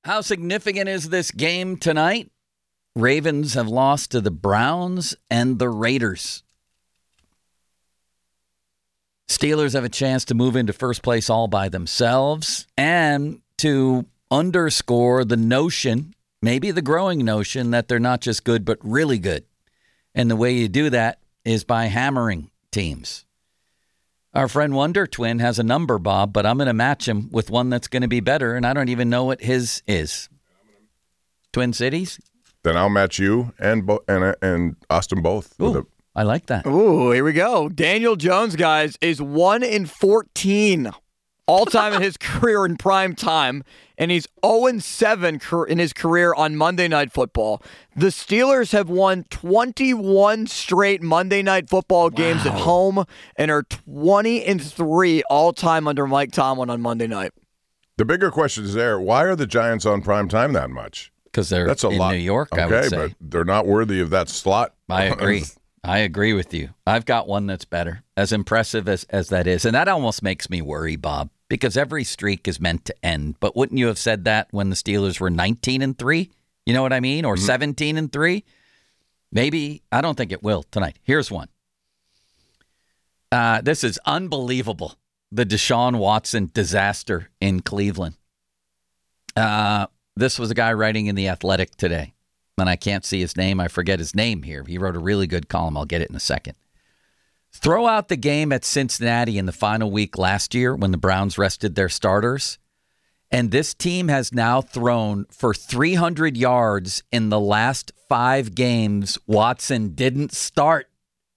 How significant is this game tonight? Ravens have lost to the Browns and the Raiders. Steelers have a chance to move into first place all by themselves and to underscore the notion, maybe the growing notion, that they're not just good but really good. And the way you do that is by hammering teams. Our friend Wonder Twin has a number, Bob, but I'm going to match him with one that's going to be better, and I don't even know what his is. Twin Cities? Then I'll match you and Austin both. Ooh, I like that. Ooh, here we go. Daniel Jones, guys, is 1-14 all-time in his career in prime time, and he's 0-7 in his career on Monday Night Football. The Steelers have won 21 straight Monday Night Football games at home and are 20-3 all-time under Mike Tomlin on Monday night. The bigger question is there, why are the Giants on prime time that much? Because they're in New York, I would say. Okay, but they're not worthy of that slot. I agree. I agree with you. I've got one that's better, as impressive as that is. And that almost makes me worry, Bob, because every streak is meant to end. But wouldn't you have said that when the Steelers were 19-3? You know what I mean? Or 17-3? Maybe. I don't think it will tonight. Here's one. This is unbelievable. The Deshaun Watson disaster in Cleveland. This was a guy writing in The Athletic today, and I can't see his name. I forget his name here. He wrote a really good column. I'll get it in a second. Throw out the game at Cincinnati in the final week last year when the Browns rested their starters, and this team has now thrown for 300 yards in the last 5 games Watson didn't start.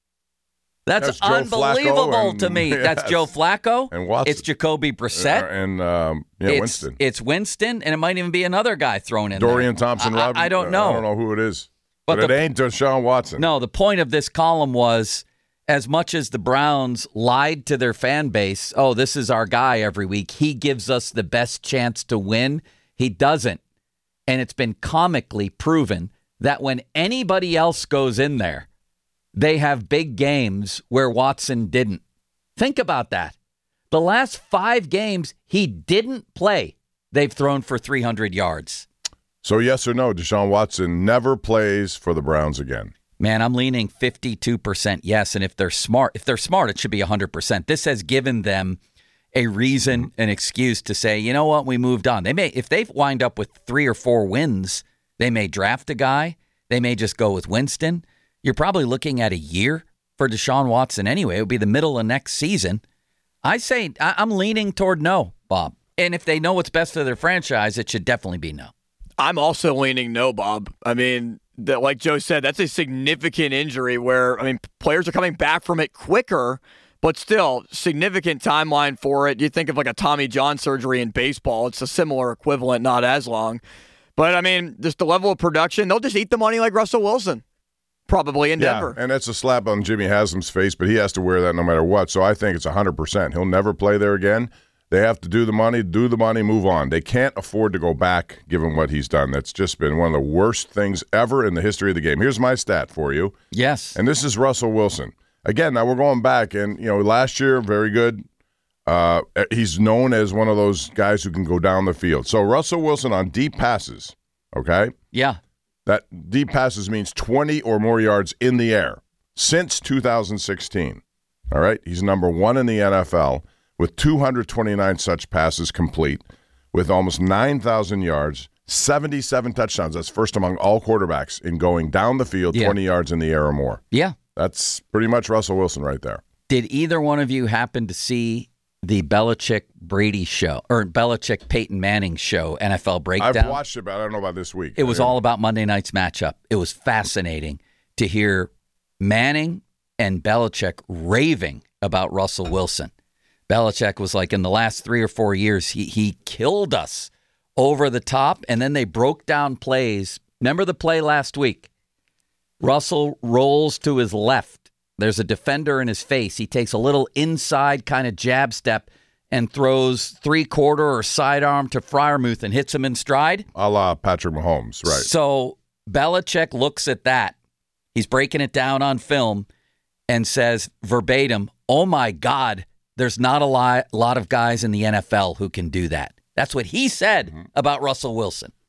That's unbelievable to me. Yes. That's Joe Flacco. And Watson. It's Jacoby Brissett. And Winston. It's Winston, and it might even be another guy thrown in Dorian there. Thompson. I don't know. I don't know who it is. But it ain't Deshaun Watson. No, the point of this column was, as much as the Browns lied to their fan base, oh, this is our guy every week, he gives us the best chance to win, he doesn't. And it's been comically proven that when anybody else goes in there, they have big games where Watson didn't. Think about that. The last 5 games, he didn't play. They've thrown for 300 yards. So yes or no, Deshaun Watson never plays for the Browns again? Man, I'm leaning 52% yes, and if they're smart, it should be 100%. This has given them a reason, an excuse to say, you know what, we moved on. They may, if they wind up with 3 or 4 wins, they may draft a guy. They may just go with Winston. You're probably looking at a year for Deshaun Watson anyway. It would be the middle of next season. I say I'm leaning toward no, Bob. And if they know what's best for their franchise, it should definitely be no. I'm also leaning no, Bob. I mean, like Joe said, that's a significant injury where, players are coming back from it quicker, but still, significant timeline for it. You think of like a Tommy John surgery in baseball. It's a similar equivalent, not as long. But, just the level of production, they'll just eat the money like Russell Wilson. Probably in Denver. And that's a slap on Jimmy Haslam's face, but he has to wear that no matter what. So I think it's 100%. He'll never play there again. They have to do the money, move on. They can't afford to go back, given what he's done. That's just been one of the worst things ever in the history of the game. Here's my stat for you. Yes. And this is Russell Wilson. Again, now we're going back, and last year, very good. He's known as one of those guys who can go down the field. So Russell Wilson on deep passes, okay? Yeah. That deep passes means 20 or more yards in the air since 2016. All right? He's number 1 in the NFL with 229 such passes complete with almost 9,000 yards, 77 touchdowns. That's first among all quarterbacks in going down the field 20 yards in the air or more. Yeah. That's pretty much Russell Wilson right there. Did either one of you happen to see the Belichick-Brady show, or Belichick-Peyton Manning show, NFL Breakdown? I've watched it, but I don't know about this week. It was all about Monday night's matchup. It was fascinating to hear Manning and Belichick raving about Russell Wilson. Belichick was like, in the last 3 or 4 years, he killed us over the top, and then they broke down plays. Remember the play last week? Russell rolls to his left. There's a defender in his face. He takes a little inside kind of jab step and throws 3/4 or sidearm to Freiermuth and hits him in stride. A la Patrick Mahomes, right. So Belichick looks at that. He's breaking it down on film and says verbatim, oh my God, there's not a lot of guys in the NFL who can do that. That's what he said about Russell Wilson.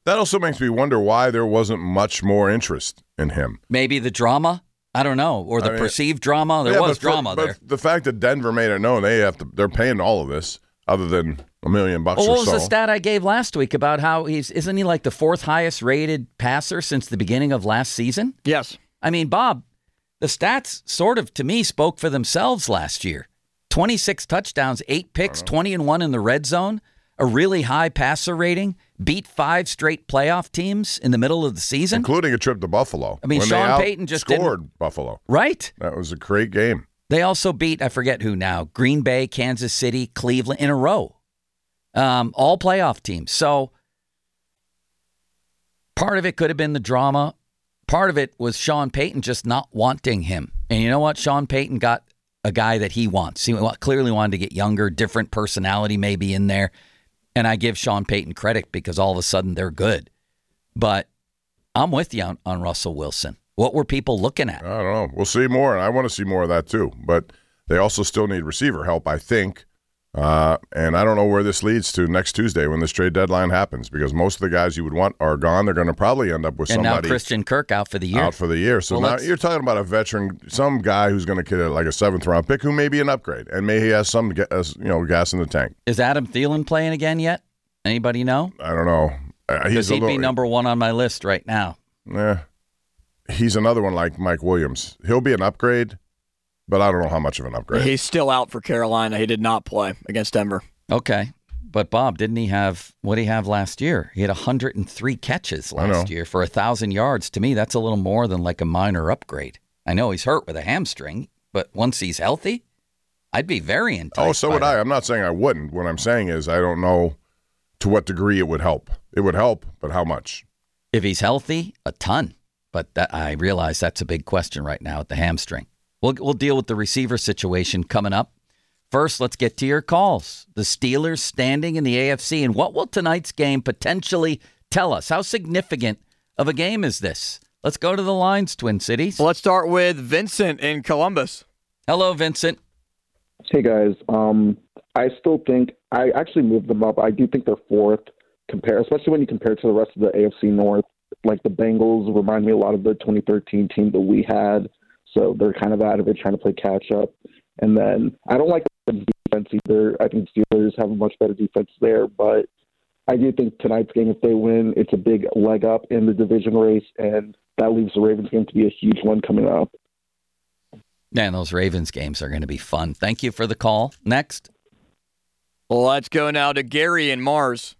That also makes me wonder why there wasn't much more interest in him. Maybe the drama? I don't know. Or the perceived drama? There was drama there. But the fact that Denver made it known they're paying all of this other than $1 million or so. What was the stat I gave last week about how isn't he like the 4th highest rated passer since the beginning of last season? Yes. I mean, Bob, the stats sort of, to me, spoke for themselves last year. 26 touchdowns, 8 picks, 20-1 in the red zone, a really high passer rating, beat 5 straight playoff teams in the middle of the season. Including a trip to Buffalo. I mean, Sean Payton just scored Buffalo. Right. That was a great game. They also beat, I forget who now, Green Bay, Kansas City, Cleveland in a row. All playoff teams. So part of it could have been the drama. Part of it was Sean Payton just not wanting him. And you know what? Sean Payton got a guy that he wants. He clearly wanted to get younger, different personality maybe in there. And I give Sean Payton credit because all of a sudden they're good. But I'm with you on Russell Wilson. What were people looking at? I don't know. We'll see more, and I want to see more of that too. But they also still need receiver help, I think. And I don't know where this leads to next Tuesday when this trade deadline happens, because most of the guys you would want are gone. They're going to probably end up with somebody. And now Christian Kirk out for the year. So now you're talking about a veteran, some guy who's going to get like a 7th-round pick who may be an upgrade, and maybe he has some gas in the tank. Is Adam Thielen playing again yet? Anybody know? I don't know. He'd be number 1 on my list right now. Yeah. He's another one like Mike Williams. He'll be an upgrade, but I don't know how much of an upgrade. He's still out for Carolina. He did not play against Denver. Okay. But, Bob, didn't he have – what did he have last year? He had 103 catches last year for 1,000 yards. To me, that's a little more than like a minor upgrade. I know he's hurt with a hamstring, but once he's healthy, I'd be very enticed. Oh, so would I. I'm not saying I wouldn't. What I'm saying is I don't know to what degree it would help. It would help, but how much? If he's healthy, a ton. But I realize that's a big question right now at the hamstring. We'll deal with the receiver situation coming up. First, let's get to your calls. The Steelers standing in the AFC, and what will tonight's game potentially tell us? How significant of a game is this? Let's go to the lines, Twin Cities. Well, let's start with Vincent in Columbus. Hello, Vincent. Hey, guys. I still think – I actually moved them up. I do think they're 4th, especially when you compare it to the rest of the AFC North. Like the Bengals remind me a lot of the 2013 team that we had. So they're kind of out of it, trying to play catch up. And then I don't like the defense either. I think Steelers have a much better defense there. But I do think tonight's game, if they win, it's a big leg up in the division race. And that leaves the Ravens game to be a huge one coming up. Man, those Ravens games are going to be fun. Thank you for the call. Next. Let's go now to Gary in Mars.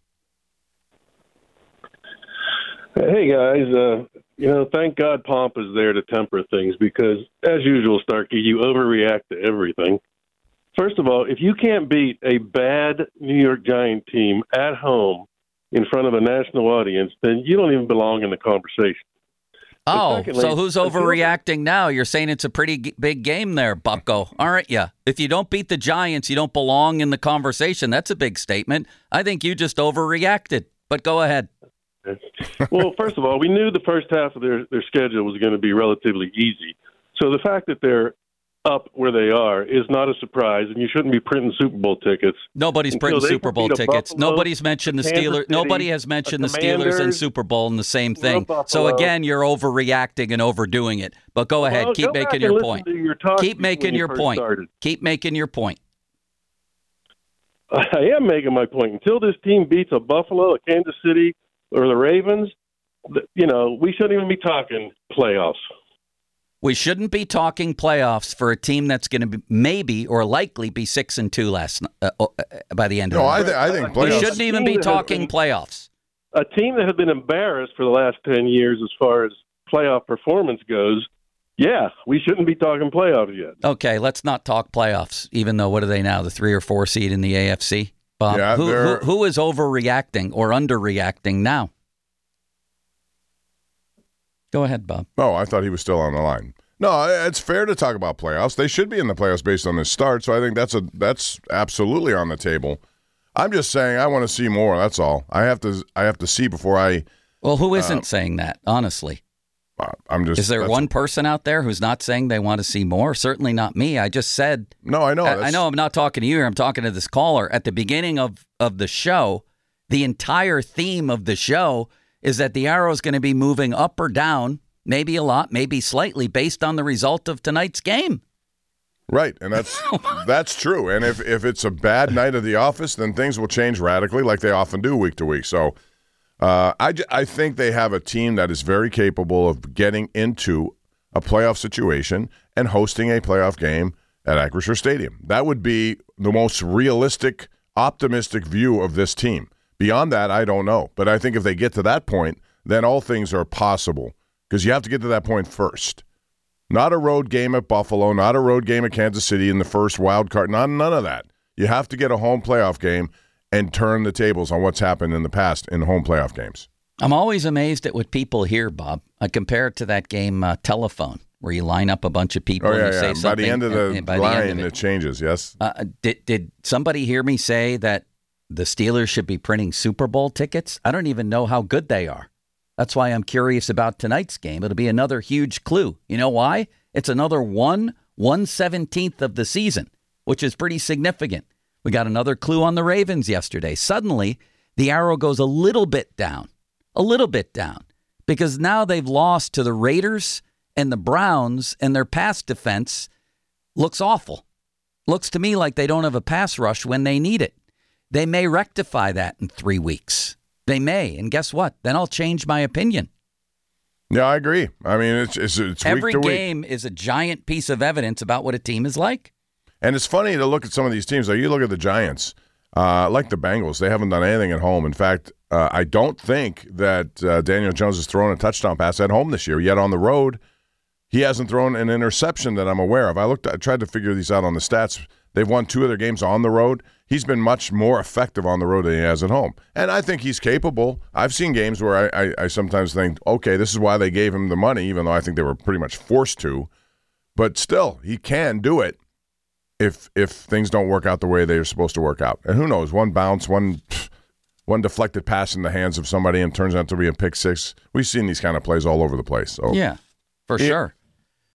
Hey, guys. Thank God Pomp is there to temper things because, as usual, Starkey, you overreact to everything. First of all, if you can't beat a bad New York Giant team at home in front of a national audience, then you don't even belong in the conversation. Oh, secondly, so who's overreacting now? You're saying it's a pretty big game there, bucko, aren't you? If you don't beat the Giants, you don't belong in the conversation. That's a big statement. I think you just overreacted, but go ahead. Well, first of all, we knew the first half of their schedule was going to be relatively easy. So the fact that they're up where they are is not a surprise, and you shouldn't be printing Super Bowl tickets. Nobody's printing Super Bowl tickets. Buffalo, Nobody's mentioned the Steelers. City, nobody has mentioned the Steelers and Super Bowl in the same thing. So again, you're overreacting and overdoing it. But go ahead, keep making your point. Keep making your point. Keep making your point. I am making my point. Until this team beats a Buffalo, a Kansas City, or the Ravens, we shouldn't even be talking playoffs. We shouldn't be talking playoffs for a team that's going to be maybe or likely be 6-2 by the end of the year. I think playoffs. We shouldn't even be talking playoffs. A team that has been embarrassed for the last 10 years as far as playoff performance goes, yeah, we shouldn't be talking playoffs yet. Okay, let's not talk playoffs, even though what are they now, the 3 or 4 seed in the AFC? Bob, yeah, who is overreacting or underreacting now? Go ahead, Bob. Oh, I thought he was still on the line. No, it's fair to talk about playoffs. They should be in the playoffs based on this start, so I think that's absolutely on the table. I'm just saying I want to see more, that's all. I have to see before I... Well, who isn't saying that, honestly? Is there one person out there who's not saying they want to see more? Certainly not me. I just said... No, I know. I know I'm not talking to you. I'm talking to this caller. At the beginning of the show, the entire theme of the show is that the arrow is going to be moving up or down, maybe a lot, maybe slightly, based on the result of tonight's game. Right, and that's true. And if it's a bad night at the office, then things will change radically like they often do week to week. So I think they have a team that is very capable of getting into a playoff situation and hosting a playoff game at Acrisure Stadium. That would be the most realistic, optimistic view of this team. Beyond that, I don't know. But I think if they get to that point, then all things are possible because you have to get to that point first. Not a road game at Buffalo, not a road game at Kansas City in the first wild card. None of that. You have to get a home playoff game and turn the tables on what's happened in the past in home playoff games. I'm always amazed at what people hear, Bob. I compare it to that game Telephone, where you line up a bunch of people and you say something. By the end of the line, it changes, yes. Did somebody hear me say that the Steelers should be printing Super Bowl tickets? I don't even know how good they are. That's why I'm curious about tonight's game. It'll be another huge clue. You know why? It's another 1/117th of the season, which is pretty significant. We got another clue on the Ravens yesterday. Suddenly, the arrow goes a little bit down, because now they've lost to the Raiders and the Browns, and their pass defense looks awful. Looks to me like they don't have a pass rush when they need it. They may rectify that in 3 weeks. They may, and guess what? Then I'll change my opinion. Yeah, I agree. I mean, it's every week to game week. is a giant piece of evidence about what a team is like. And it's funny to look at some of these teams. Like you look at the Giants, like the Bengals. They haven't done anything at home. In fact, I don't think that Daniel Jones has thrown a touchdown pass at home this year. Yet on the road, he hasn't thrown an interception that I'm aware of. I tried to figure these out on the stats. They've won 2 of their games on the road. He's been much more effective on the road than he has at home. And I think he's capable. I've seen games where I sometimes think, okay, this is why they gave him the money, even though I think they were pretty much forced to. But still, he can do it if things don't work out the way they're supposed to work out. And who knows, one bounce, one deflected pass in the hands of somebody and turns out to be a pick six. We've seen these kind of plays all over the place. So yeah, for sure.